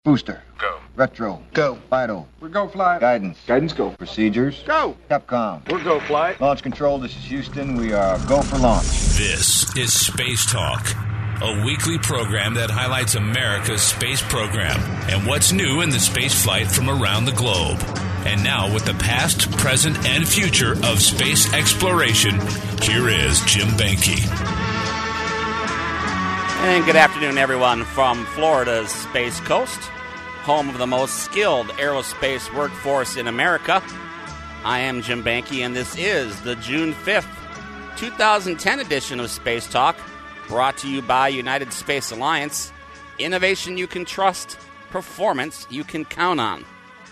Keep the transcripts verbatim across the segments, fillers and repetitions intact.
Booster. Go. Retro. Go. Vital. We're go flight. Guidance. Guidance go. Procedures. Go. Capcom. We're go flight. Launch control, this is Houston. We are go for launch. This is Space Talk, a weekly program that highlights America's space program and what's new in the space flight from around the globe. And now, with the past, present, and future of space exploration, here is Jim Banky. And good afternoon, everyone, from Florida's Space Coast, home of the most skilled aerospace workforce in America. I am Jim Banky, and this is the June fifth, twenty ten edition of Space Talk, brought to you by United Space Alliance. Innovation you can trust, performance you can count on.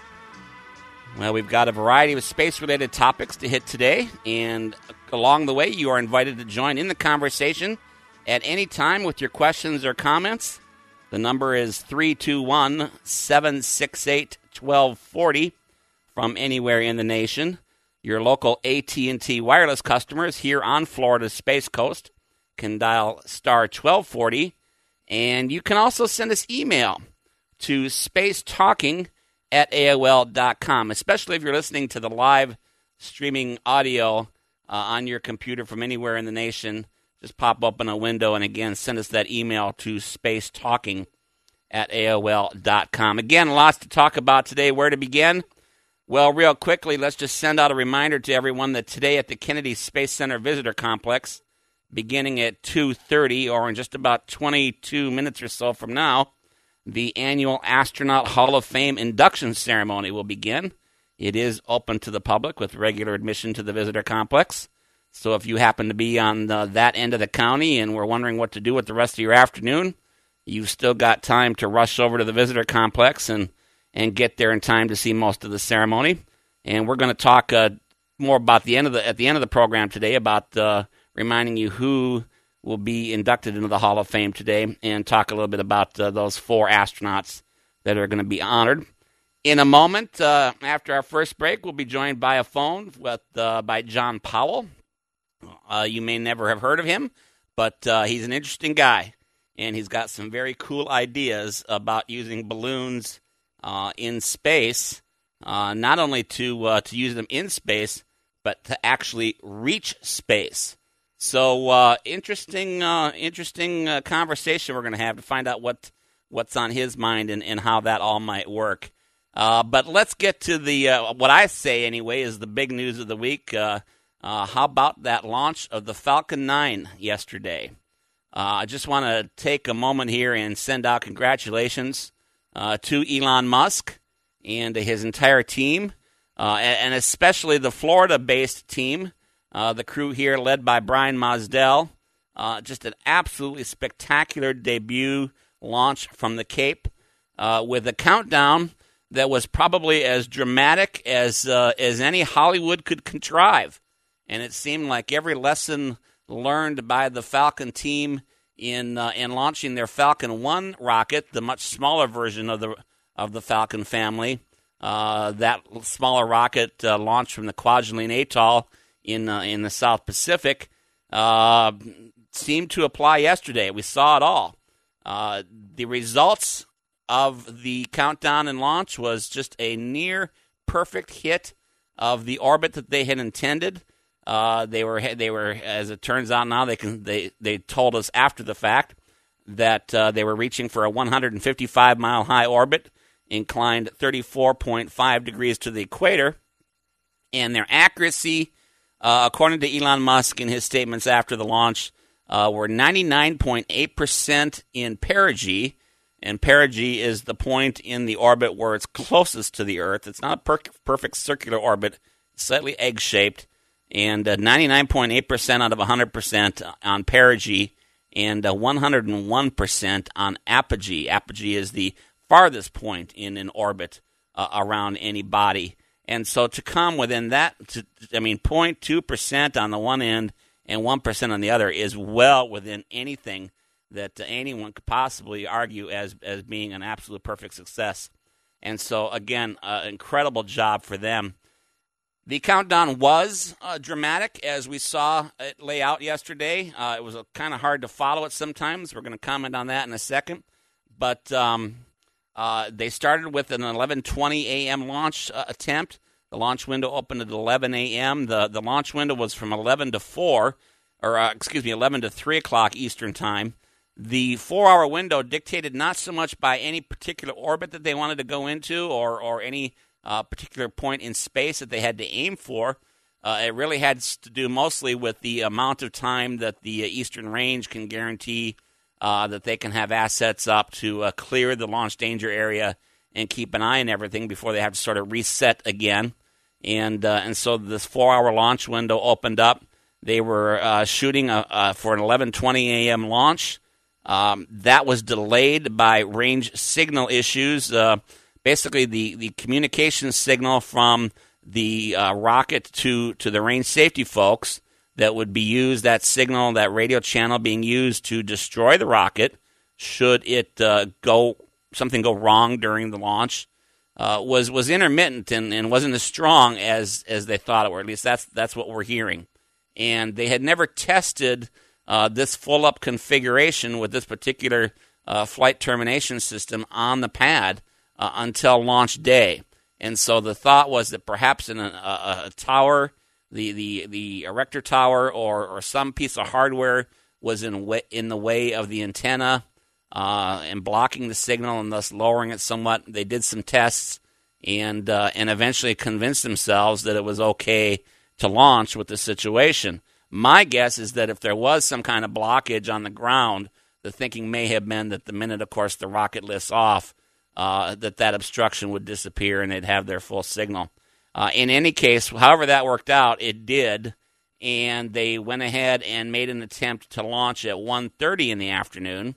Well, we've got a variety of space-related topics to hit today, and along the way, you are invited to join in the conversation at any time with your questions or comments. The number is three two one, seven six eight, one two four zero from anywhere in the nation. Your local A T and T wireless customers here on Florida's Space Coast can dial star twelve forty, and you can also send us email to spacetalking at A O L dot com, especially if you're listening to the live streaming audio uh, on your computer from anywhere in the nation. Just pop open a window and, again, send us that email to spacetalking at A O L dot com. Again, lots to talk about today. Where to begin? Well, real quickly, let's just send out a reminder to everyone that today at the Kennedy Space Center Visitor Complex, beginning at two thirty, or in just about twenty-two minutes or so from now, the annual Astronaut Hall of Fame induction ceremony will begin. It is open to the public with regular admission to the visitor complex. So if you happen to be on the, that end of the county and we're wondering what to do with the rest of your afternoon, you've still got time to rush over to the visitor complex and, and get there in time to see most of the ceremony. And we're going to talk uh, more about the end of the at the end of the program today about uh, reminding you who will be inducted into the Hall of Fame today, and talk a little bit about uh, those four astronauts that are going to be honored. In a moment, uh, after our first break, we'll be joined by a phone with uh, by John Powell. Uh, you may never have heard of him, but uh, he's an interesting guy, and he's got some very cool ideas about using balloons uh, in space, uh, not only to uh, to use them in space, but to actually reach space. So uh, interesting, uh, interesting uh, conversation we're going to have to find out what what's on his mind and, and how that all might work. Uh, but let's get to the uh, what I say anyway is the big news of the week. Uh, Uh, how about that launch of the Falcon nine yesterday? Uh, I just want to take a moment here and send out congratulations uh, to Elon Musk and his entire team, uh, and especially the Florida-based team, uh, the crew here led by Brian Mosdell. Uh, just an absolutely spectacular debut launch from the Cape uh, with a countdown that was probably as dramatic as uh, as any Hollywood could contrive. And it seemed like every lesson learned by the Falcon team in uh, in launching their Falcon one rocket, the much smaller version of the of the Falcon family, uh, that smaller rocket uh, launched from the Kwajalein Atoll in uh, in the South Pacific, uh, seemed to apply yesterday. We saw it all. Uh, the results of the countdown and launch was just a near perfect hit of the orbit that they had intended. Uh, they were, they were, as it turns out now, they can. They, they told us after the fact that uh, they were reaching for a one hundred fifty-five mile high orbit, inclined thirty-four point five degrees to the equator, and their accuracy, uh, according to Elon Musk in his statements after the launch, uh, were ninety-nine point eight percent in perigee, and perigee is the point in the orbit where it's closest to the Earth. It's not a per- perfect circular orbit, slightly egg-shaped. And uh, ninety-nine point eight percent out of one hundred percent on perigee, and uh, one hundred one percent on apogee. Apogee is the farthest point in an orbit uh, around any body. And so to come within that, to, I mean, zero point two percent on the one end and one percent on the other is well within anything that uh, anyone could possibly argue as, as being an absolute perfect success. And so, again, uh, incredible job for them. The countdown was uh, dramatic, as we saw it lay out yesterday. Uh, it was uh, kind of hard to follow it sometimes. We're going to comment on that in a second. But um, Uh, they started with an eleven twenty a.m. launch uh, attempt. The launch window opened at eleven a.m. The the launch window was from eleven to four, or uh, excuse me, eleven to three o'clock Eastern time. The four-hour window dictated not so much by any particular orbit that they wanted to go into, or or any uh, particular point in space that they had to aim for. Uh, it really had to do mostly with the amount of time that the Eastern Range can guarantee uh, that they can have assets up to uh, clear the launch danger area and keep an eye on everything before they have to sort of reset again. And uh, and so this four-hour launch window opened up. They were uh, shooting a, uh, for an eleven twenty a.m. launch. Um, that was delayed by range signal issues. Uh, basically, the, the communication signal from the uh, rocket to, to the range safety folks that would be used, that signal, that radio channel being used to destroy the rocket should it uh, go something go wrong during the launch, uh, was was intermittent and, and wasn't as strong as, as they thought it were. At least that's that's what we're hearing. And they had never tested Uh, this full-up configuration with this particular uh, flight termination system on the pad uh, until launch day. And so the thought was that perhaps in a, a, a tower, the, the, the erector tower or, or some piece of hardware was in, way, in the way of the antenna uh, and blocking the signal and thus lowering it somewhat. They did some tests and, uh, and eventually convinced themselves that it was okay to launch with the situation. My guess is that if there was some kind of blockage on the ground, the thinking may have been that the minute, of course, the rocket lifts off, uh, that that obstruction would disappear and they'd have their full signal. Uh, in any case, however that worked out, it did, and they went ahead and made an attempt to launch at one thirty in the afternoon,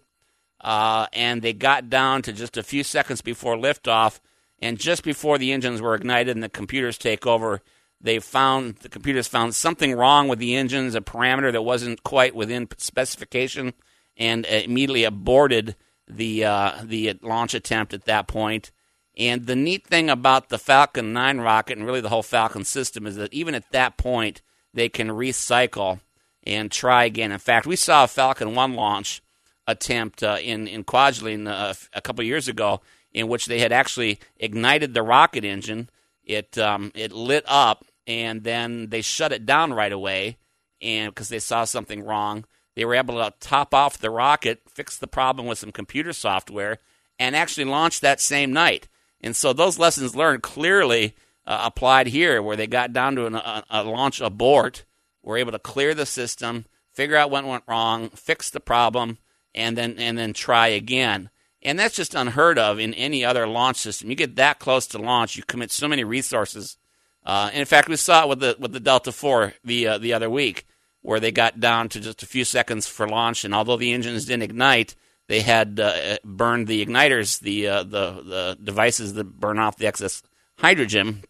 uh, and they got down to just a few seconds before liftoff, and just before the engines were ignited and the computers take over, They found the computers found something wrong with the engines, a parameter that wasn't quite within specification, and immediately aborted the uh, the launch attempt at that point. And the neat thing about the Falcon nine rocket, and really the whole Falcon system, is that even at that point, they can recycle and try again. In fact, we saw a Falcon one launch attempt uh, in, in Kwajalein uh, a couple years ago, in which they had actually ignited the rocket engine. It um, it lit up, and then they shut it down right away, and because they saw something wrong. They were able to top off the rocket, fix the problem with some computer software, and actually launch that same night. And so those lessons learned clearly uh, applied here, where they got down to an, a, a launch abort, were able to clear the system, figure out what went wrong, fix the problem, and then and then try again. And that's just unheard of in any other launch system. You get that close to launch, you commit so many resources. Uh, and in fact, we saw it with the with the Delta four the uh, the other week, where they got down to just a few seconds for launch, and although the engines didn't ignite, they had uh, burned the igniters, the uh, the the devices that burn off the excess hydrogen.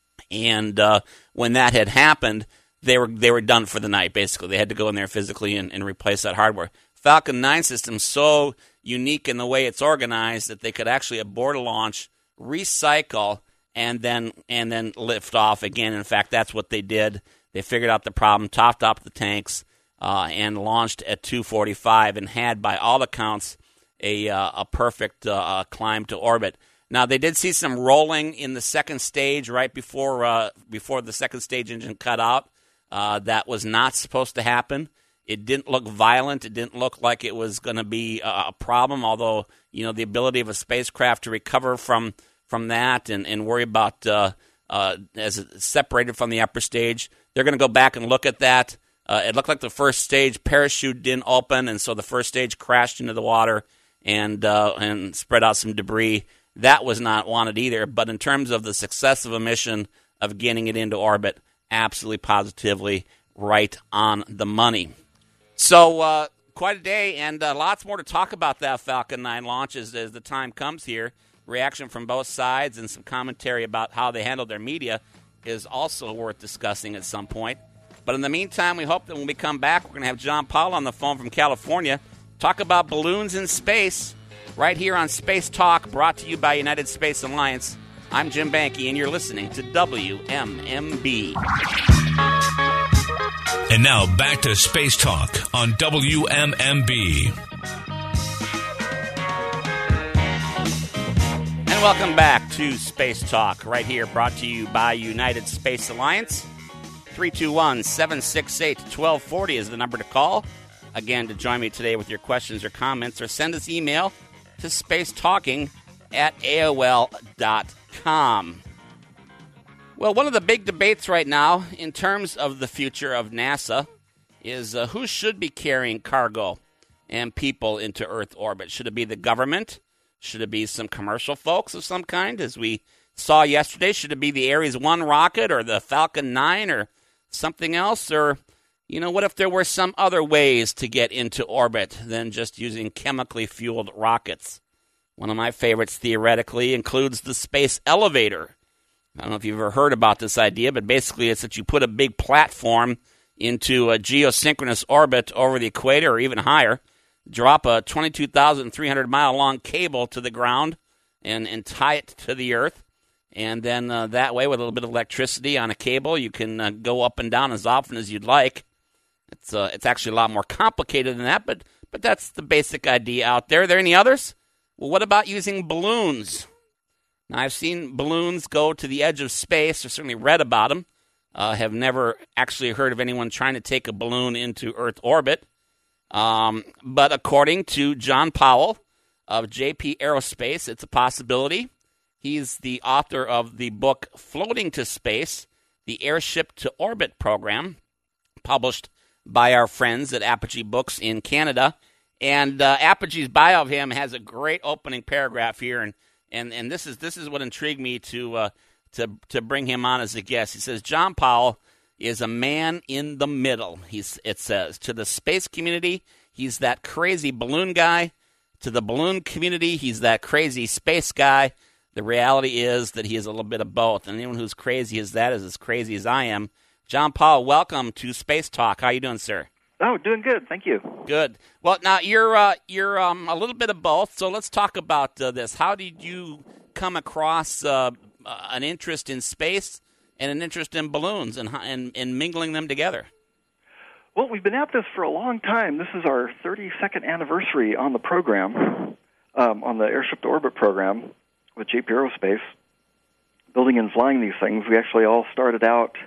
And uh, when that had happened, they were they were done for the night. Basically, they had to go in there physically and, and replace that hardware. Falcon nine system so unique in the way it's organized that they could actually abort a launch, recycle, and then and then lift off again. In fact, that's what they did. They figured out the problem, topped up the tanks, uh, and launched at two forty-five, and had, by all accounts, a uh, a perfect uh, climb to orbit. Now, they did see some rolling in the second stage right before uh, before the second stage engine cut out. Uh, that was not supposed to happen. It didn't look violent. It didn't look like it was going to be a problem, although, you know, the ability of a spacecraft to recover from from that and, and worry about uh, uh, as it's separated from the upper stage. They're going to go back and look at that. Uh, it looked like the first stage parachute didn't open, and so the first stage crashed into the water and uh, and spread out some debris. That was not wanted either. But in terms of the success of a mission of getting it into orbit, absolutely positively right on the money. So uh, quite a day, and uh, lots more to talk about that Falcon nine launch as, as the time comes here. Reaction from both sides and some commentary about how they handled their media is also worth discussing at some point. But in the meantime, we hope that when we come back, we're going to have John Paul on the phone from California, talk about balloons in space, right here on Space Talk, brought to you by United Space Alliance. I'm Jim Banky, and you're listening to W M M B. And now back to Space Talk on W M M B. welcome back to Space Talk, right here, brought to you by United Space Alliance. three two one, seven six eight, one two four zero is the number to call. Again, to join me today with your questions or comments, or send us email to spacetalking at A O L dot com. Well, one of the big debates right now in terms of the future of NASA is uh, who should be carrying cargo and people into Earth orbit. Should it be the government? Should it be some commercial folks of some kind, as we saw yesterday? Should it be the Ares one rocket or the Falcon nine or something else? Or, you know, what if there were some other ways to get into orbit than just using chemically fueled rockets? One of my favorites, theoretically, includes the space elevator. I don't know if you've ever heard about this idea, but basically it's that you put a big platform into a geosynchronous orbit over the equator or even higher, drop a twenty-two thousand three hundred mile long cable to the ground and, and tie it to the Earth. And then uh, that way, with a little bit of electricity on a cable, you can uh, go up and down as often as you'd like. It's uh, it's actually a lot more complicated than that, but but that's the basic idea out there. Are there any others? Well, what about using balloons? Now, I've seen balloons go to the edge of space, or certainly read about them. Uh, have never actually heard of anyone trying to take a balloon into Earth orbit. Um, but according to John Powell of J P Aerospace, it's a possibility. He's the author of the book Floating to Space, the Airship to Orbit program, published by our friends at Apogee Books in Canada. And uh, Apogee's bio of him has a great opening paragraph here, and and, and this is this is what intrigued me to uh, to to bring him on as a guest. He says, John Powell is a man in the middle. He's it says to the space community, he's that crazy balloon guy. To the balloon community, he's that crazy space guy. The reality is that he is a little bit of both, and anyone who's crazy as that is as crazy as I am. John Powell, welcome to Space Talk. How you doing, sir? Oh, doing good. Thank you. Good. Well, now you're uh, you're um, a little bit of both. So let's talk about uh, this. How did you come across uh, uh, an interest in space and an interest in balloons and, and and mingling them together? Well, we've been at this for a long time. This is our thirty-second anniversary on the program, um, on the Airship to Orbit program with J P Aerospace, building and flying these things. We actually all started out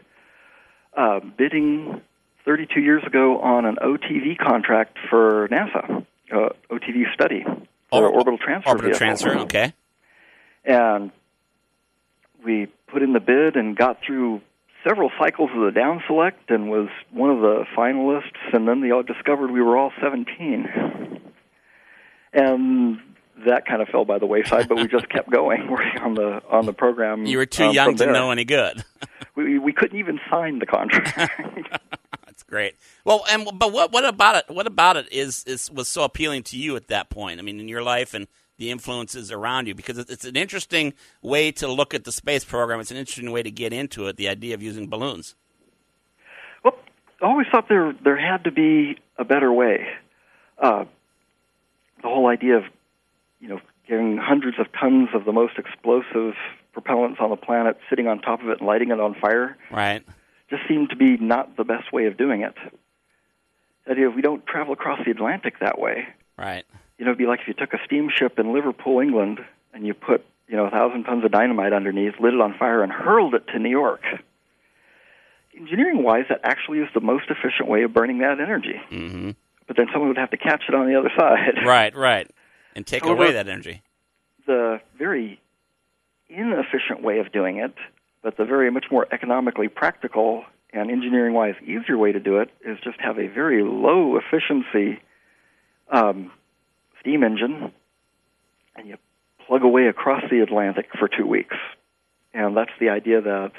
uh, bidding thirty-two years ago on an O T V contract for NASA, uh, O T V study for oh, orbital transfer. Orbital vehicle. transfer, okay. And we put in the bid and got through several cycles of the down select and was one of the finalists, and then they all discovered we were all seventeen. And that kind of fell by the wayside, but we just kept going working on the on the program. You were too um, young to there. know any good. we we couldn't even sign the contract. That's great. Well, and but what what about it? What about it is is was so appealing to you at that point? I mean, in your life and the influences around you, because it's an interesting way to look at the space program. It's an interesting way to get into it. The idea of using balloons. Well, I always thought there there had to be a better way. Uh, the whole idea of you know getting hundreds of tons of the most explosive propellants on the planet, sitting on top of it and lighting it on fire, right, just seemed to be not the best way of doing it. The idea of we don't travel across the Atlantic that way. Right. You know, it'd be like if you took a steamship in Liverpool, England, and you put, you know, a thousand tons of dynamite underneath, lit it on fire, and hurled it to New York. Engineering-wise, that actually is the most efficient way of burning that energy. Mm-hmm. But then someone would have to catch it on the other side. Right, right, and take However, away that energy. The very inefficient way of doing it, but the very much more economically practical and engineering-wise easier way to do it is just have a very low-efficiency um, steam engine, and you plug away across the Atlantic for two weeks. And that's the idea that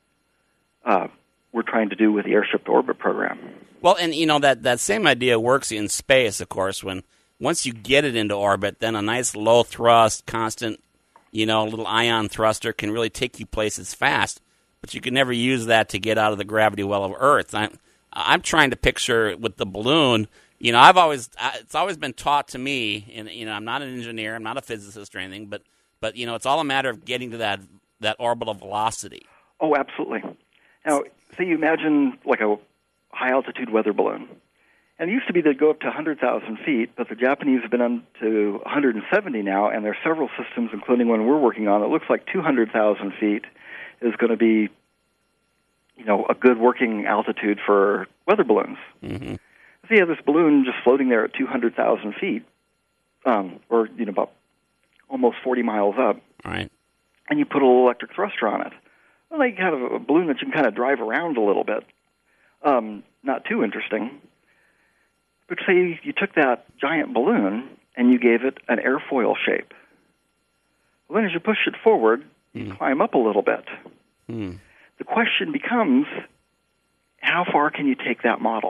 uh, we're trying to do with the Airship to Orbit program. Well, and, you know, that, that same idea works in space, of course, when once you get it into orbit, then a nice low-thrust, constant, you know, little ion thruster can really take you places fast. But you can never use that to get out of the gravity well of Earth. I'm, I'm trying to picture with the balloon. You know, I've always it's always been taught to me, and you know, I'm not an engineer, I'm not a physicist or anything, but but you know, it's all a matter of getting to that that orbital velocity. Oh, absolutely. Now, say you imagine like a high altitude weather balloon, And it used to be they'd go up to one hundred thousand feet, but the Japanese have been up to one hundred seventy now, and there are several systems, including one we're working on, it looks like two hundred thousand feet is going to be, you know, a good working altitude for weather balloons. Mm-hmm. So you have this balloon just floating there at two hundred thousand feet, um, or, you know, about almost forty miles up. Right. And you put a little electric thruster on it. Well, like kind of a balloon that you can kind of drive around a little bit. Um, not too interesting. But say you took that giant balloon and you gave it an airfoil shape. Well, then as you push it forward, you mm. climb up a little bit. Mm. The question becomes, how far can you take that model?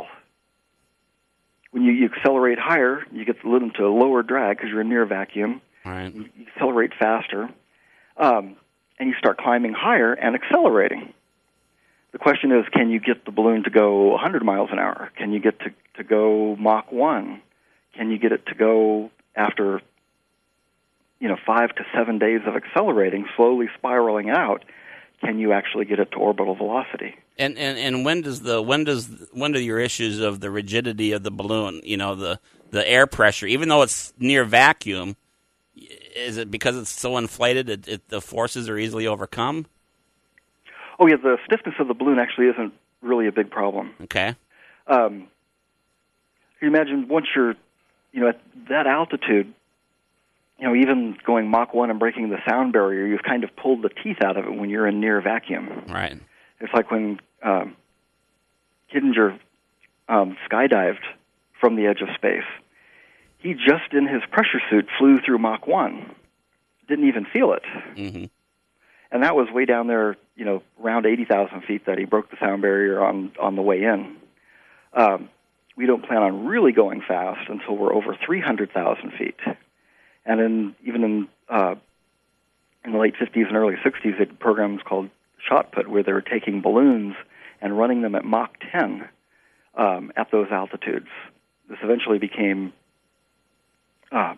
When you, you accelerate higher, you get the balloon to a lower drag because you're in near vacuum. Right. You, you accelerate faster, um, and you start climbing higher and accelerating. The question is, can you get the balloon to go one hundred miles an hour? Can you get to, to go Mach one? Can you get it to go after, you know, five to seven days of accelerating, slowly spiraling out? Can you actually get it to orbital velocity? And, and and when does the when does when do your issues of the rigidity of the balloon, you know, the the air pressure, even though it's near vacuum, is it because it's so inflated it, it, the forces are easily overcome? Oh yeah, the stiffness of the balloon actually isn't really a big problem. Okay. Um, you imagine once you're, you know, at that altitude, you know, even going Mach one and breaking the sound barrier, you've kind of pulled the teeth out of it when you're in near vacuum. Right. It's like when um, Kittinger um, skydived from the edge of space. He just in his pressure suit flew through Mach one, didn't even feel it. Mm-hmm. And that was way down there, you know, around eighty thousand feet that he broke the sound barrier on, on the way in. Um, we don't plan on really going fast until we're over three hundred thousand feet. And in, even in uh, in the late fifties and early sixties, they did programs called shot put, where they were taking balloons and running them at Mach ten um, at those altitudes. This eventually became uh,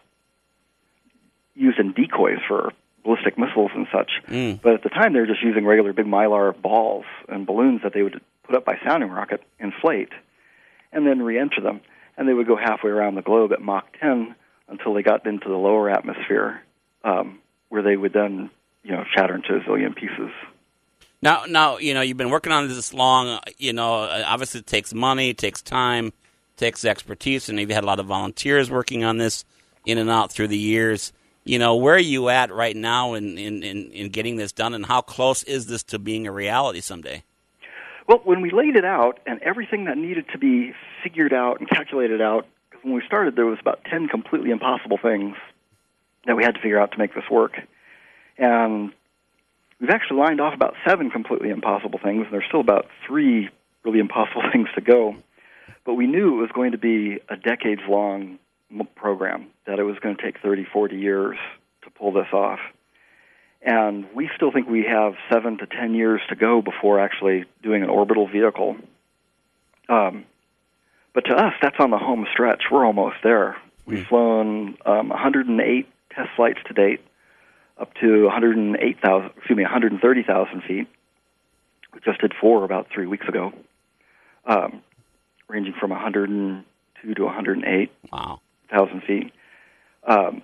used in decoys for ballistic missiles and such. Mm. But at the time, they were just using regular big Mylar balls and balloons that they would put up by sounding rocket, inflate, and then re-enter them. And they would go halfway around the globe at Mach ten until they got into the lower atmosphere, um, where they would then, you know, shatter into a zillion pieces. Now, now, you know, you've been working on this long. You know, obviously it takes money, it takes time, it takes expertise, and you've had a lot of volunteers working on this in and out through the years. You know, where are you at right now in, in, in, in getting this done, and how close is this to being a reality someday? Well, when we laid it out and everything that needed to be figured out and calculated out, because when we started there was about ten completely impossible things that we had to figure out to make this work. And we've actually lined off about seven completely impossible things, and there's still about three really impossible things to go. But we knew it was going to be a decades-long program, that it was going to take thirty, forty years to pull this off. And we still think we have seven to ten years to go before actually doing an orbital vehicle. Um, but to us, that's on the home stretch. We're almost there. We've flown um, one hundred eight test flights to date, up to one hundred eight thousand, excuse me, one hundred thirty thousand feet. We just did four about three weeks ago, um, ranging from one hundred two to one hundred eight wow. thousand feet. Um,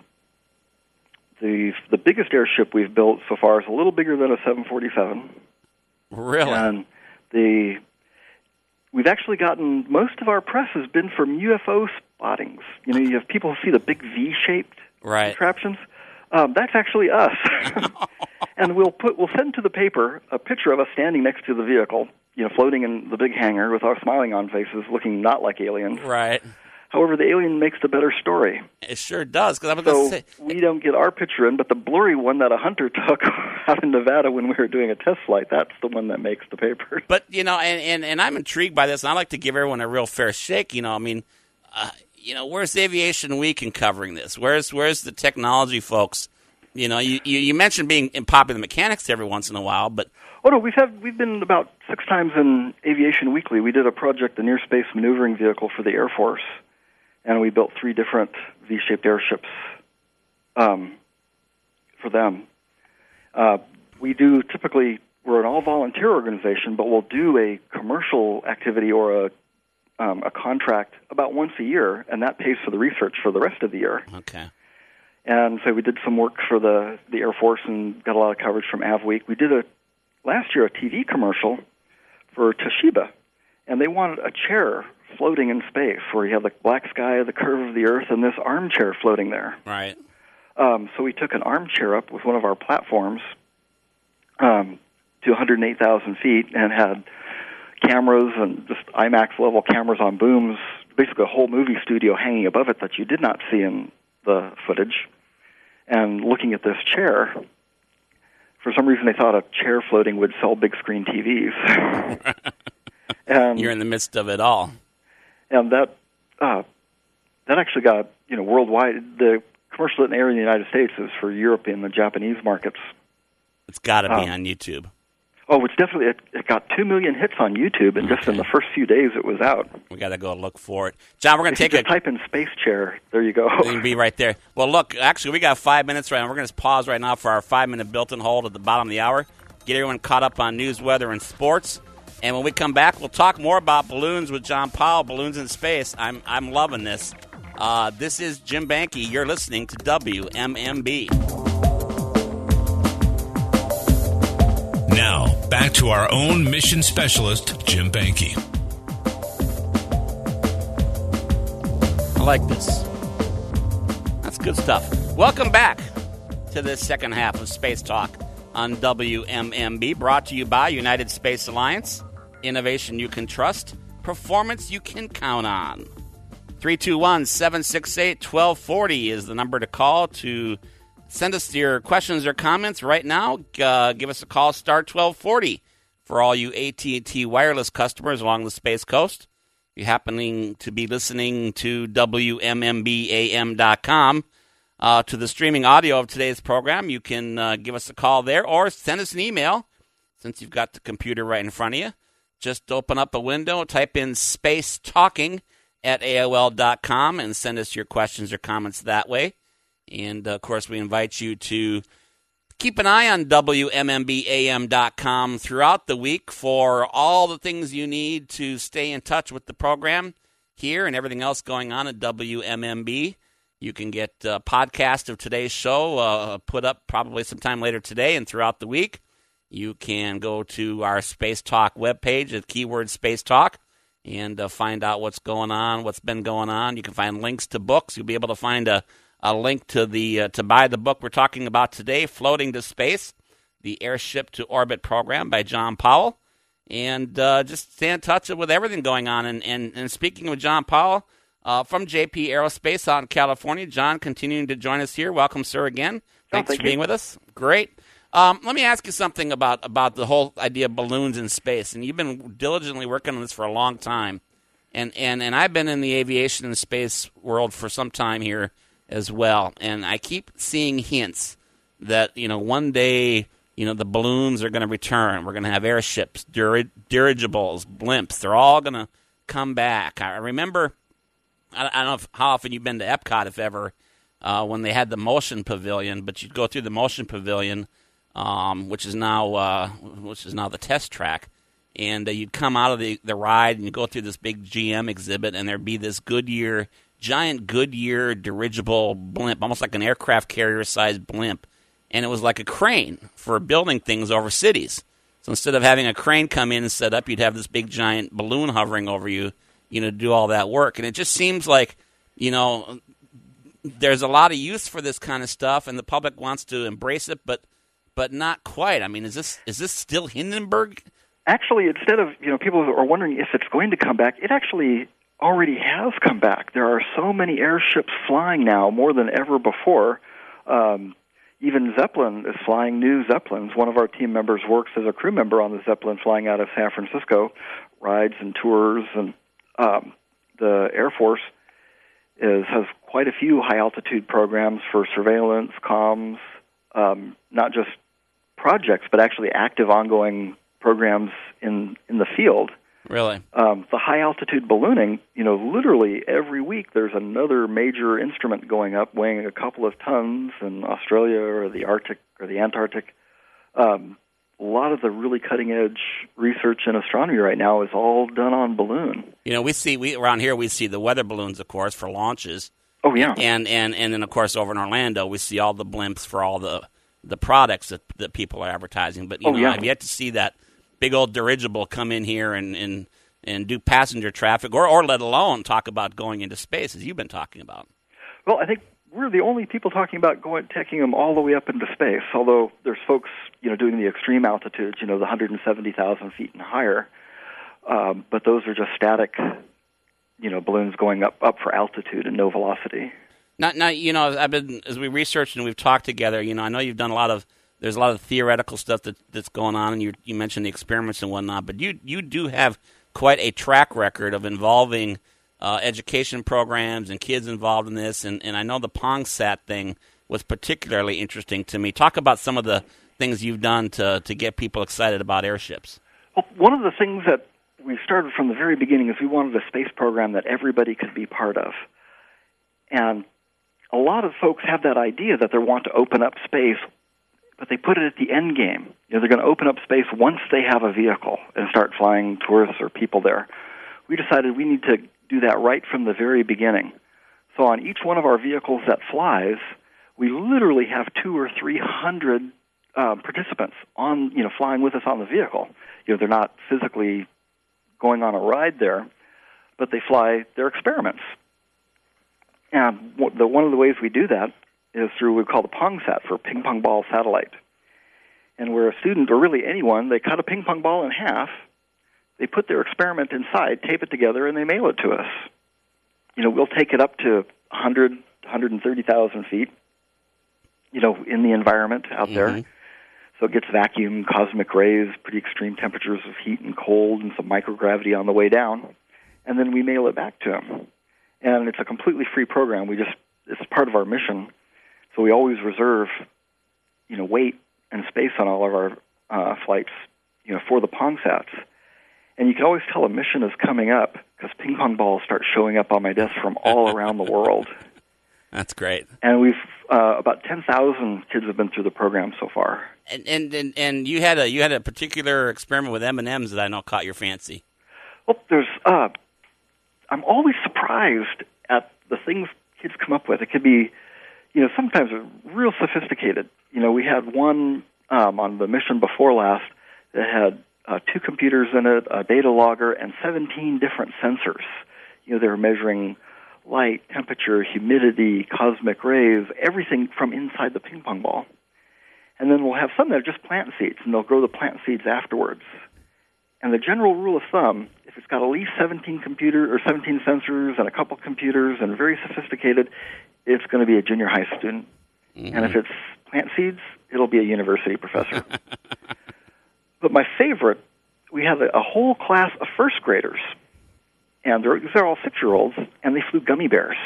the the biggest airship we've built so far is a little bigger than a seven forty-seven. Really? And the we've actually gotten, most of our press has been from U F O spottings. You know, you have people who see the big V-shaped right. contraptions. Um, that's actually us. And we'll put we'll send to the paper a picture of us standing next to the vehicle, you know, floating in the big hangar with our smiling on faces, looking not like aliens. Right. However, the alien makes the better story. It sure does. Cause I was so gonna say, we don't get our picture in, but the blurry one that a hunter took out in Nevada when we were doing a test flight, that's the one that makes the paper. But, you know, and, and, and I'm intrigued by this, and I like to give everyone a real fair shake. You know, I mean, uh, you know, where's Aviation Week in covering this? Where's where's the technology folks? You know, you, you, you mentioned being in Popular Mechanics every once in a while, but... Oh, no, we've had, we've been about six times in Aviation Weekly. We did a project, the Near Space Maneuvering Vehicle for the Air Force, and we built three different V-shaped airships um, for them. Uh, we do typically, we're an all-volunteer organization, but we'll do a commercial activity or a um, a contract about once a year, and that pays for the research for the rest of the year. Okay. And so we did some work for the, the Air Force and got a lot of coverage from AvWeek. We did a last year a T V commercial for Toshiba, and they wanted a chair floating in space where you have the black sky, the curve of the Earth, and this armchair floating there. Right. Um, so we took an armchair up with one of our platforms um, to one hundred eight thousand feet and had cameras and just IMAX-level cameras on booms, basically a whole movie studio hanging above it that you did not see in the footage. And looking at this chair, for some reason they thought a chair floating would sell big-screen T Vs. And you're in the midst of it all. And that uh, that actually got, you know, worldwide. The commercial didn't air in the United States. It was for Europe and the Japanese markets. It's got to be um, on YouTube. Oh, it's definitely, it, it got two million hits on YouTube, and Okay. just in the first few days it was out. We got to go look for it. John, we're going If to you take a... just type in space chair, there you go. You can be right there. Well, look, actually, we got five minutes right now. We're going to pause right now for our five-minute built-in hold at the bottom of the hour. Get everyone caught up on news, weather, and sports. And when we come back, we'll talk more about balloons with John Powell, balloons in space. I'm I'm loving this. Uh, this is Jim Banky. You're listening to W M M B. Now, back to our own mission specialist, Jim Banky. I like this. That's good stuff. Welcome back to this second half of Space Talk on W M M B, brought to you by United Space Alliance. Innovation you can trust, performance you can count on. three two one, seven six eight, one two four zero is the number to call to send us your questions or comments right now. Uh, give us a call, star twelve forty for all you A T and T wireless customers along the Space Coast. If you're happening to be listening to W M M B A M dot com, uh, to the streaming audio of today's program, you can uh, give us a call there or send us an email since you've got the computer right in front of you. Just open up a window, type in Space Talking at A O L dot com and send us your questions or comments that way. And, uh, of course, we invite you to keep an eye on W M M B A M dot com throughout the week for all the things you need to stay in touch with the program here and everything else going on at W M M B. You can get a podcast of today's show uh, put up probably sometime later today and throughout the week. You can go to our Space Talk webpage at keyword Space Talk and uh, find out what's going on, what's been going on. You can find links to books. You'll be able to find a, a link to the uh, to buy the book we're talking about today, Floating to Space, the Airship to Orbit program by John Powell. And uh, just stay in touch with everything going on. And, and, and speaking with John Powell uh, from J P Aerospace out in California, John continuing to join us here. Welcome, sir, again. Thanks thank for being you. with us. Great. Um, let me ask you something about, about the whole idea of balloons in space. And you've been diligently working on this for a long time. And, and, and I've been in the aviation and space world for some time here as well. And I keep seeing hints that, you know, one day, you know, the balloons are going to return. We're going to have airships, dir- dirigibles, blimps. They're all going to come back. I remember, I, I don't know if, how often you've been to Epcot, if ever, uh, when they had the motion pavilion. But you'd go through the motion pavilion, um, which is now uh, which is now the test track, and uh, you'd come out of the, the ride and you go through this big G M exhibit, and there'd be this Goodyear, giant Goodyear dirigible blimp, almost like an aircraft carrier-sized blimp. And it was like a crane for building things over cities. So instead of having a crane come in and set up, you'd have this big giant balloon hovering over you, you know, to do all that work. And it just seems like, you know, there's a lot of use for this kind of stuff, and the public wants to embrace it, but but not quite. I mean, is this is this still Hindenburg? Actually, instead of, you know, people are wondering if it's going to come back, it actually already has come back. There are so many airships flying now, more than ever before. Um, even Zeppelin is flying new Zeppelins. One of our team members works as a crew member on the Zeppelin flying out of San Francisco, rides and tours, and um, the Air Force is has quite a few high-altitude programs for surveillance, comms, um, not just projects, but actually active, ongoing programs in, in the field. Really? Um, the high-altitude ballooning, you know, literally every week there's another major instrument going up weighing a couple of tons in Australia or the Arctic or the Antarctic. Um, a lot of the really cutting-edge research in astronomy right now is all done on balloon. You know, we see we around here we see the weather balloons, of course, for launches. Oh yeah, and and and then of course over in Orlando we see all the blimps for all the the products that that people are advertising. But you oh, know, yeah. I've yet to see that big old dirigible come in here and and, and do passenger traffic, or or let alone talk about going into space, as you've been talking about. Well, I think we're the only people talking about going taking them all the way up into space. Although there's folks, you know, doing the extreme altitudes, you know, the one hundred seventy thousand feet and higher. Um, but those are just static, you know, balloons going up, up for altitude and no velocity. Now, now, you know, I've been as we researched and we've talked together. You know, I know you've done a lot of. There's a lot of theoretical stuff that, that's going on, and you you mentioned the experiments and whatnot. But you you do have quite a track record of involving uh, education programs and kids involved in this. And, and I know the PongSat thing was particularly interesting to me. Talk about some of the things you've done to to get people excited about airships. Well, one of the things that we started from the very beginning is we wanted a space program that everybody could be part of. And a lot of folks have that idea that they want to open up space, but they put it at the end game. You know, they're going to open up space once they have a vehicle and start flying tourists or people there. We decided we need to do that right from the very beginning. So on each one of our vehicles that flies, we literally have two or three hundred uh, participants on, you know, flying with us on the vehicle. You know, they're not physically going on a ride there, but they fly their experiments. And the, one of the ways we do that is through what we call the PongSat, for ping pong ball satellite. And where a student, or really anyone, they cut a ping pong ball in half, they put their experiment inside, tape it together, and they mail it to us. You know, we'll take it up to one hundred, one hundred thirty thousand feet, you know, in the environment out mm-hmm. there. So it gets vacuum, cosmic rays, pretty extreme temperatures of heat and cold, and some microgravity on the way down. And then we mail it back to them. And it's a completely free program. We just, it's part of our mission. So we always reserve, you know, weight and space on all of our uh, flights, you know, for the PongSats. And you can always tell a mission is coming up because ping pong balls start showing up on my desk from all around the world. That's great. And we've uh, about ten thousand kids have been through the program so far. And and and, and you had a you had a particular experiment with M and M's that I know caught your fancy. Well, there's uh, I'm always surprised at the things kids come up with. It could be, you know, sometimes real sophisticated. You know, we had one um, on the mission before last that had uh, two computers in it, a data logger, and seventeen different sensors. You know, they were measuring light, temperature, humidity, cosmic rays, everything from inside the ping pong ball. And then we'll have some that are just plant seeds, and they'll grow the plant seeds afterwards. And the general rule of thumb, if it's got at least seventeen computer or seventeen sensors and a couple computers and very sophisticated, it's going to be a junior high student. Mm-hmm. And if it's plant seeds, it'll be a university professor. But my favorite, we had a, a whole class of first graders, and they're, they're all six-year-olds, and they flew gummy bears.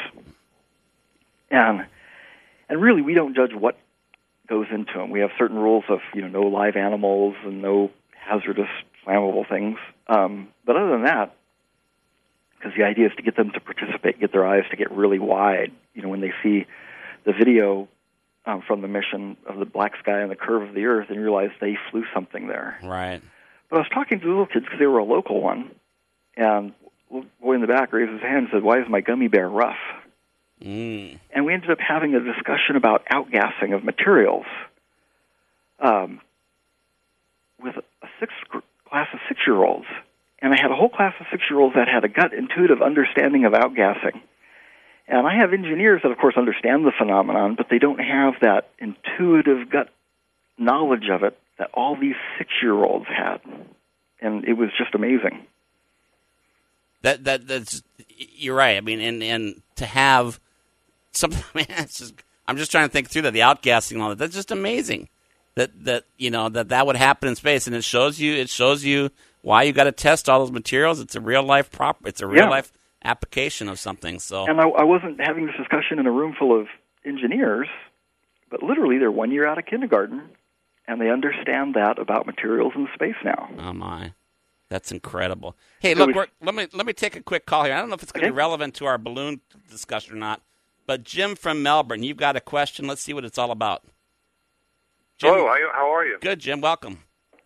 And and really, we don't judge what goes into them. We have certain rules of, you know, no live animals and no hazardous, flammable things. Um, but other than that, because the idea is to get them to participate, get their eyes to get really wide. You know, when they see the video um, from the mission of the black sky and the curve of the Earth, and realize they flew something there. Right. But I was talking to the little kids because they were a local one, and the boy in the back raised his hand and said, "Why is my gummy bear rough?" Mm. And we ended up having a discussion about outgassing of materials um, with a sixth class of six-year-olds. And I had a whole class of six-year-olds that had a gut intuitive understanding of outgassing. And I have engineers that, of course, understand the phenomenon, but they don't have that intuitive gut knowledge of it that all these six-year-olds had. And it was just amazing. That that that's you're right. I mean, and and to have something, man, it's just, I'm just trying to think through that, the outgassing and all that. That's just amazing. That that you know that that would happen in space, and it shows you it shows you why you got to test all those materials. It's a real life prop. It's a real yeah. life application of something. So, and I, I wasn't having this discussion in a room full of engineers, but literally they're one year out of kindergarten, and they understand that about materials in space now. Oh my. That's incredible. Hey, look, we're, let me let me take a quick call here. I don't know if it's going to okay. be relevant to our balloon discussion or not, but Jim from Melbourne, you've got a question. Let's see what it's all about. Jim, hello, how are you? Good, Jim. Welcome.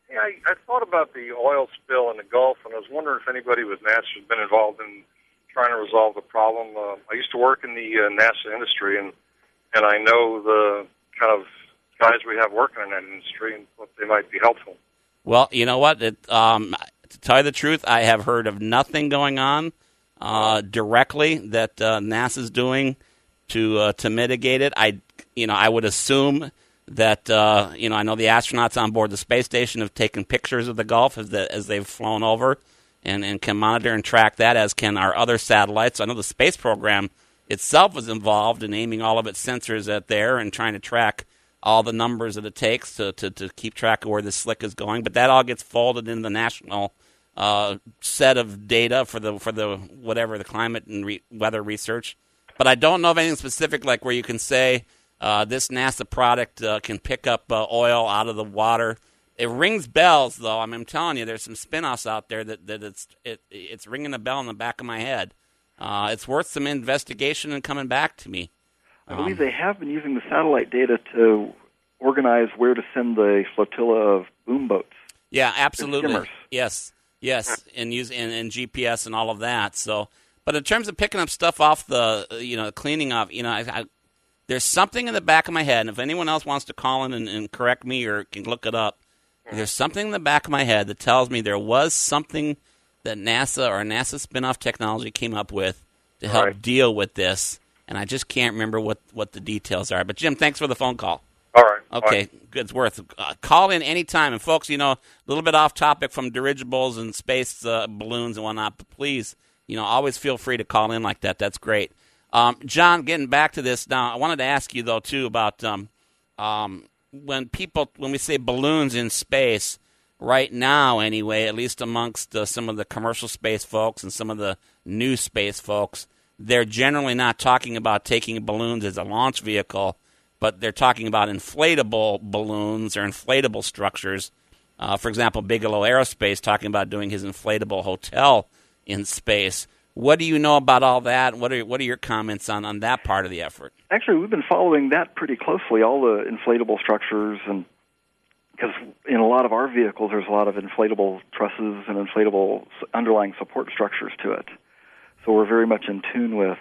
Yeah, I, I thought about the oil spill in the Gulf, and I was wondering if anybody with NASA has been involved in trying to resolve the problem. Uh, I used to work in the uh, NASA industry, and and I know the kind of guys we have working in that industry and what they might be helpful. Well, you know what? It, um, to tell you the truth, I have heard of nothing going on uh, directly that uh, NASA's doing to uh, to mitigate it. I, you know, I would assume that uh, you know, I know the astronauts on board the space station have taken pictures of the Gulf as, the, as they've flown over, and, and can monitor and track that, as can our other satellites. I know the space program itself was involved in aiming all of its sensors at there and trying to track all the numbers that it takes to, to, to keep track of where the slick is going. But that all gets folded into the national uh, set of data for the for the whatever the climate and re- weather research. But I don't know of anything specific like where you can say uh, this NASA product uh, can pick up uh, oil out of the water. It rings bells, though. I mean, I'm telling you, there's some spin-offs out there that, that it's it, it's ringing a bell in the back of my head. Uh, it's worth some investigation and coming back to me. I believe they have been using the satellite data to organize where to send the flotilla of boom boats. Yeah, absolutely. Skimmers. Yes, yes, and use and, and G P S and all of that. So, but in terms of picking up stuff off the, you know, cleaning off, you know, I, I, there's something in the back of my head, and if anyone else wants to call in and, and correct me or can look it up, there's something in the back of my head that tells me there was something that NASA or NASA spin-off technology came up with to help right. deal with this. And I just can't remember what, what the details are. But, Jim, thanks for the phone call. All right. Okay, Bye. good. It's worth uh, call in anytime. And, folks, you know, a little bit off topic from dirigibles and space uh, balloons and whatnot, but please, you know, always feel free to call in like that. That's great. Um, John, getting back to this now, I wanted to ask you, though, too, about um, um, when people, when we say balloons in space, right now anyway, at least amongst uh, some of the commercial space folks and some of the new space folks, they're generally not talking about taking balloons as a launch vehicle, but they're talking about inflatable balloons or inflatable structures. Uh, for example, Bigelow Aerospace talking about doing his inflatable hotel in space. What do you know about all that? What are what are your comments on, on that part of the effort? Actually, we've been following that pretty closely, all the inflatable structures, and because in a lot of our vehicles, there's a lot of inflatable trusses and inflatable underlying support structures to it. So we're very much in tune with,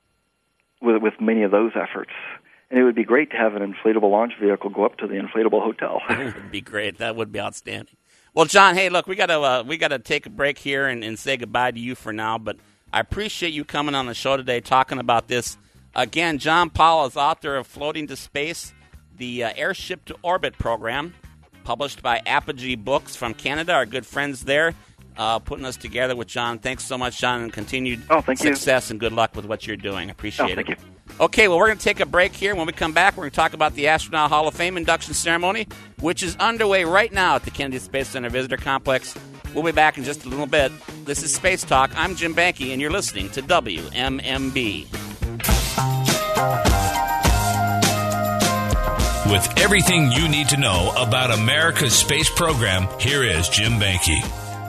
with with many of those efforts. And it would be great to have an inflatable launch vehicle go up to the inflatable hotel. That would be great. That would be outstanding. Well, John, hey, look, we got to uh, we got to take a break here and, and say goodbye to you for now. But I appreciate you coming on the show today, talking about this. Again, John Powell is author of Floating to Space, the uh, Airship to Orbit program, published by Apogee Books from Canada. Our good friends there. Uh, putting us together with John. Thanks so much, John, and continued oh, thank success you. and good luck with what you're doing. Appreciate oh, thank it. You. Okay, well, we're going to take a break here. When we come back, we're going to talk about the Astronaut Hall of Fame induction ceremony, which is underway right now at the Kennedy Space Center Visitor Complex. We'll be back in just a little bit. This is Space Talk. I'm Jim Banky, and you're listening to W M M B. With everything you need to know about America's space program, here is Jim Banky.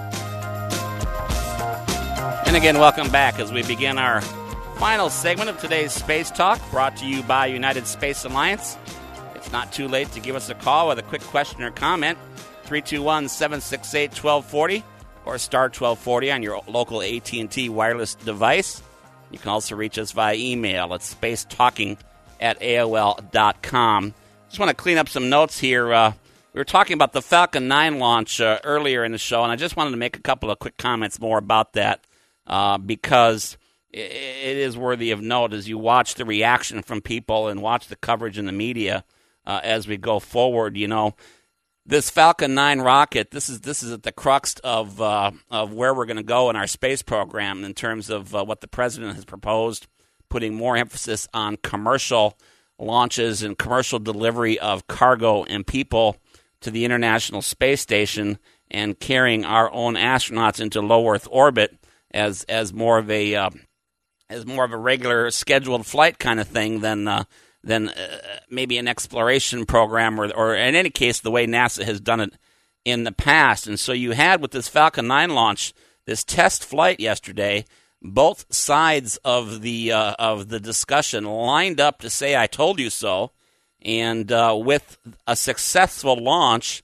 And again, welcome back as we begin our final segment of today's Space Talk, brought to you by United Space Alliance. It's not too late to give us a call with a quick question or comment, three two one, seven six eight, one two four zero or star twelve forty on your local A T and T wireless device. You can also reach us via email at spacetalking at A O L dot com. Just want to clean up some notes here. Uh, we were talking about the Falcon nine launch uh, earlier in the show, and I just wanted to make a couple of quick comments more about that. Uh, because it is worthy of note as you watch the reaction from people and watch the coverage in the media uh, as we go forward. You know, this Falcon nine rocket, this is this is at the crux of uh, of where we're going to go in our space program in terms of uh, what the president has proposed, putting more emphasis on commercial launches and commercial delivery of cargo and people to the International Space Station and carrying our own astronauts into low Earth orbit as as more of a uh, as more of a regular scheduled flight kind of thing than uh, than uh, maybe an exploration program or or in any case the way NASA has done it in the past. And so you had with this Falcon nine launch this test flight yesterday, both sides of the uh, of the discussion lined up to say "I told you so," and uh, with a successful launch.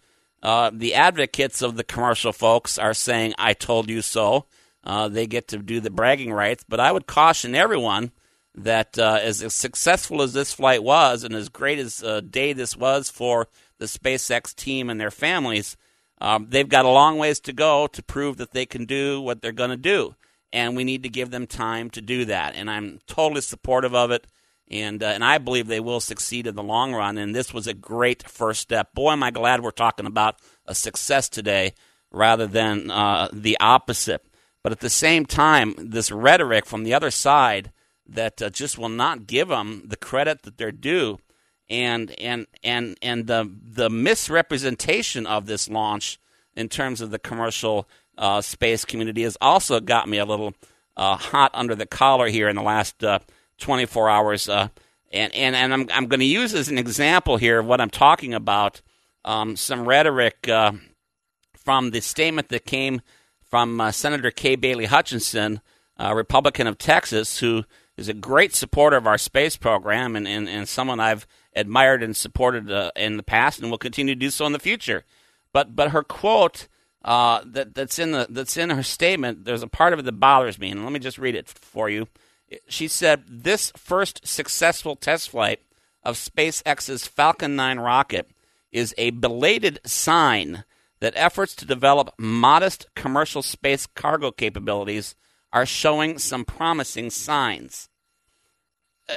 Uh, the advocates of the commercial folks are saying, I told you so. Uh, they get to do the bragging rights. But I would caution everyone that uh, as successful as this flight was and as great as a day this was for the SpaceX team and their families, um, they've got a long ways to go to prove that they can do what they're going to do. And we need to give them time to do that. And I'm totally supportive of it. And uh, and I believe they will succeed in the long run. And this was a great first step. Boy, am I glad we're talking about a success today rather than uh, the opposite. But at the same time, this rhetoric from the other side that uh, just will not give them the credit that they're due, and and and and the the misrepresentation of this launch in terms of the commercial uh, space community has also got me a little uh, hot under the collar here in the last Uh, twenty-four hours, uh, and and and I'm I'm going to use as an example here of what I'm talking about um, some rhetoric uh, from the statement that came from uh, Senator Kay Bailey Hutchinson, a Republican of Texas, who is a great supporter of our space program and and, and someone I've admired and supported uh, in the past and will continue to do so in the future. But but her quote uh, that that's in the that's in her statement, there's a part of it that bothers me, and let me just read it for you. She said, this first successful test flight of SpaceX's Falcon nine rocket is a belated sign that efforts to develop modest commercial space cargo capabilities are showing some promising signs. Uh,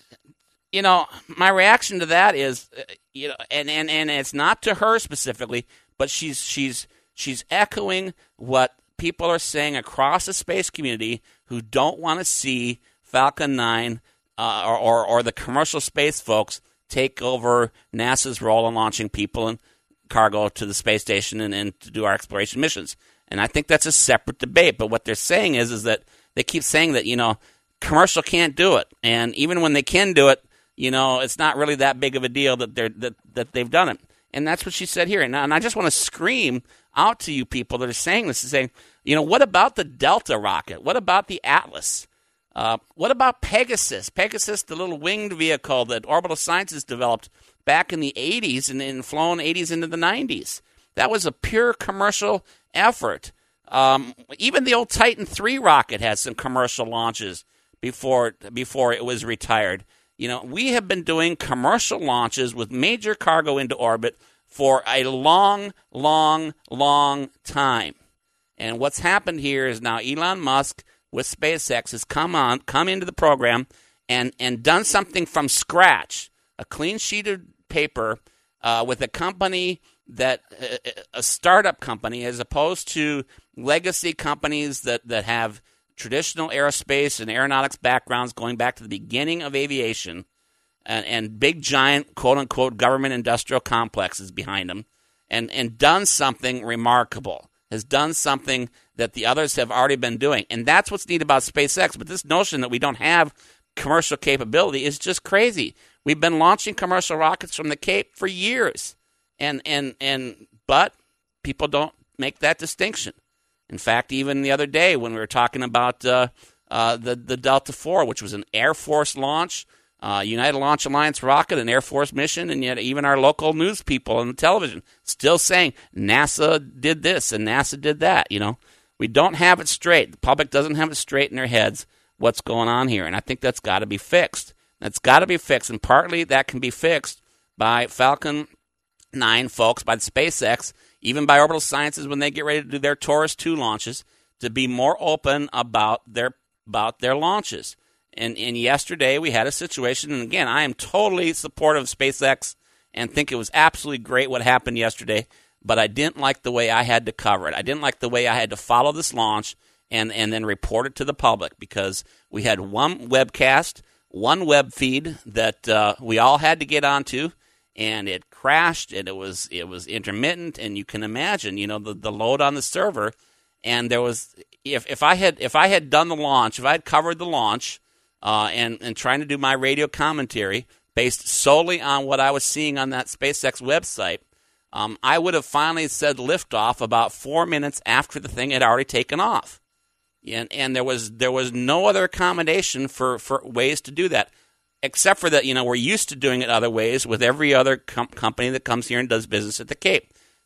you know, my reaction to that is, uh, you know, and, and, and it's not to her specifically, but she's she's she's echoing what people are saying across the space community who don't want to see Falcon nine uh, or, or or the commercial space folks take over NASA's role in launching people and cargo to the space station and, and to do our exploration missions. And I think that's a separate debate. But what they're saying is is that they keep saying that, you know, commercial can't do it. And even when they can do it, you know, it's not really that big of a deal that they're that, that they've done it. And that's what she said here. And, and I just want to scream out to you people that are saying this and saying, you know, what about the Delta rocket? What about the Atlas? Uh, what about Pegasus? Pegasus, the little winged vehicle that Orbital Sciences developed back in the eighties and, and flown eighties into the nineties. That was a pure commercial effort. Um, even the old Titan three rocket had some commercial launches before before it was retired. You know, we have been doing commercial launches with major cargo into orbit for a long, long, long time. And what's happened here is now Elon Musk with SpaceX has come on, come into the program and, and done something from scratch, a clean sheet of paper uh, with a company that, uh, a startup company, as opposed to legacy companies that, that have traditional aerospace and aeronautics backgrounds going back to the beginning of aviation and, and big, giant, quote-unquote, government industrial complexes behind them, and, and done something remarkable, has done something that the others have already been doing. And that's what's neat about SpaceX. But this notion that we don't have commercial capability is just crazy. We've been launching commercial rockets from the Cape for years. And and and but people don't make that distinction. In fact, even the other day when we were talking about uh, uh, the, the Delta four, which was an Air Force launch, uh, United Launch Alliance rocket, an Air Force mission, and yet even our local news people on the television still saying NASA did this and NASA did that, you know. We don't have it straight. The public doesn't have it straight in their heads what's going on here, and I think that's got to be fixed. That's got to be fixed, and partly that can be fixed by Falcon nine folks, by the SpaceX, even by Orbital Sciences when they get ready to do their Taurus two launches, to be more open about their about their launches. And, and yesterday we had a situation, and again, I am totally supportive of SpaceX and think it was absolutely great what happened yesterday, but I didn't like the way I had to cover it. I didn't like the way I had to follow this launch and, and then report it to the public, because we had one webcast, one web feed that uh, we all had to get onto, and it crashed, and it was it was intermittent, and you can imagine, you know, the, the load on the server. And there was, if if I had if I had done the launch, if I had covered the launch, uh, and and trying to do my radio commentary based solely on what I was seeing on that SpaceX website, um, I would have finally said liftoff about four minutes after the thing had already taken off. And and there was there was no other accommodation for, for ways to do that, except for that, you know, we're used to doing it other ways with every other com- company that comes here and does business at the Cape.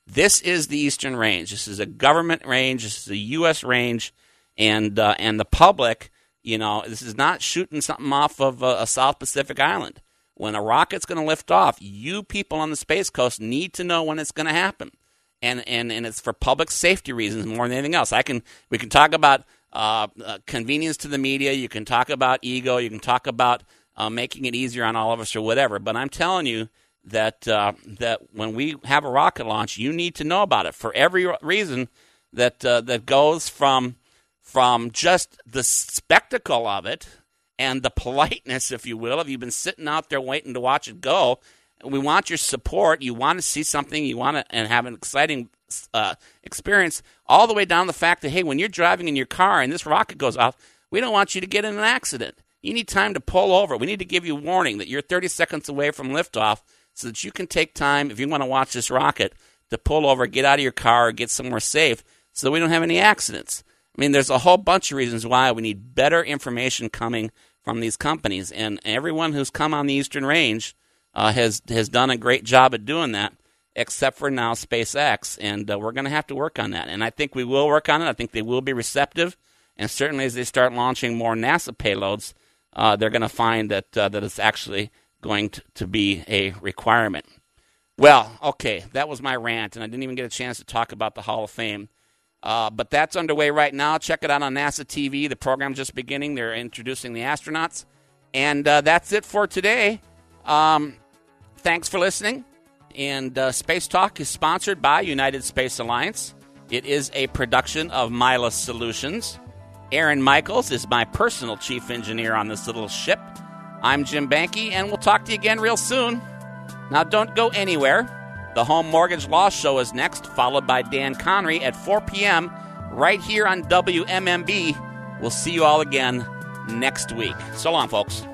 This is the Eastern Range. This is a government range. This is a U S range, and uh, and the public, you know, this is not shooting something off of a, a South Pacific island. When a rocket's going to lift off, you people on the Space Coast need to know when it's going to happen, and and and it's for public safety reasons more than anything else. I can we can talk about uh, uh, convenience to the media. You can talk about ego. You can talk about uh, making it easier on all of us or whatever. But I'm telling you that uh, that when we have a rocket launch, you need to know about it for every reason that uh, that goes from from just the spectacle of it and the politeness, if you will, if you've been sitting out there waiting to watch it go. We want your support. You want to see something. You want to and have an exciting uh, experience, all the way down to the fact that, hey, when you're driving in your car and this rocket goes off, we don't want you to get in an accident. You need time to pull over. We need to give you warning that you're thirty seconds away from liftoff, so that you can take time, if you want to watch this rocket, to pull over, get out of your car, or get somewhere safe so that we don't have any accidents. I mean, there's a whole bunch of reasons why we need better information coming from these companies, and everyone who's come on the Eastern Range uh, has, has done a great job at doing that, except for now SpaceX, and uh, we're going to have to work on that. And I think we will work on it. I think they will be receptive, and certainly as they start launching more NASA payloads, uh, they're going to find that uh, that it's actually going to, to be a requirement. Well, okay, that was my rant, and I didn't even get a chance to talk about the Hall of Fame. Uh, but that's underway right now. Check it out on NASA T V. The program's just beginning. They're introducing the astronauts. And uh, that's it for today. Um, thanks for listening. And uh, Space Talk is sponsored by United Space Alliance. It is a production of Milas Solutions. Aaron Michaels is my personal chief engineer on this little ship. I'm Jim Banke, and we'll talk to you again real soon. Now, don't go anywhere. The Home Mortgage Law Show is next, followed by Dan Connery at four p.m. right here on W M M B. We'll see you all again next week. So long, folks.